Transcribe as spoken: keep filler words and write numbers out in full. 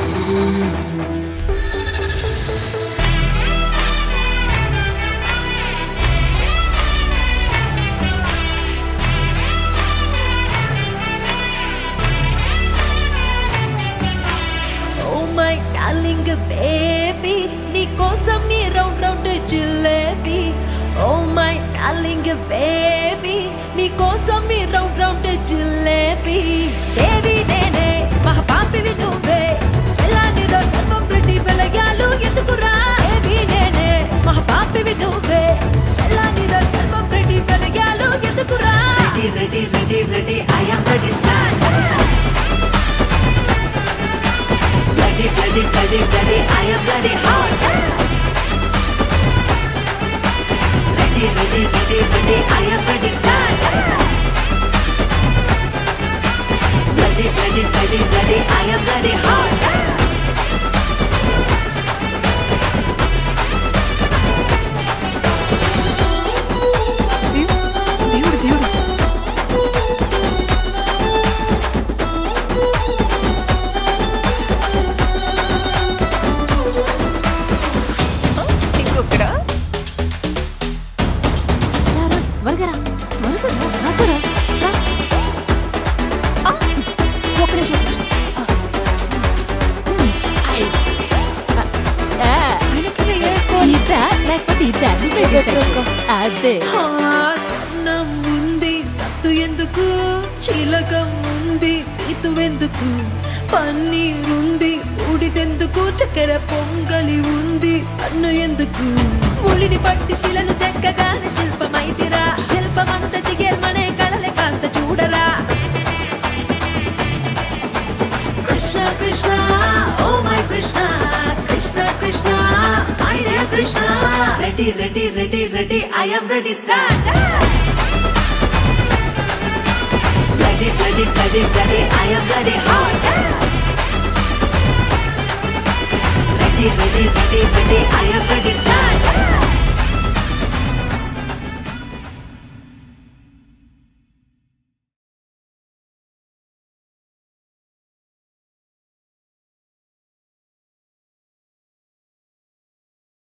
Baby, నీ కోసం ఈ round round jalebi. Oh my darling baby, నీ కోసం ఈ రౌండ్ రౌండ్ జిలేబీ. దేవి నేనే మహాపాపివి నువ్వే, ఎలాంటిదో సర్వం ప్రతి వెలగాలు ఎందుకురా. దేవి నేనే మహాపాపివి నువ్వే, ఎలాంటిదో సర్వం ప్రతి వెలగాలు ఎందుకురా. Ready ready ready ready I am ready stand. Bloody, bloody, bloody, bloody, I am bloody hot. Ready, ready, ready, ready, I am ready stand. Bloody, bloody, bloody, bloody, I am bloody hot. దేవుడు దేవుడు ఇంకొకడా త్వరగా రా త్వరగా నాతో రా ఒక నిమిషం ఇద్దా లేకపోతే ఇద్దా అదే సన్నం ఉంది సత్తు ఎందుకు, చీలకం ఉంది తీతు ఎందుకు, పన్నీరుంది ఊడిదెందుకు, చక్కెర పొంగలి ఉంది అన్ను ఎందుకు. ముళ్ళిని పట్టి శిలను చెక్కగానే శిల్పమైతిరా, శిల్పమంత జిగేల్మనే కళలే కాస్త చూడరా. Krishna Krishna oh my Krishna, Krishna Krishna my dear Krishna. Ready ready ready ready I am ready start. Bloody, bloody, bloody, bloody, I am bloody hot. Ready, ready, ready, ready, I am ready.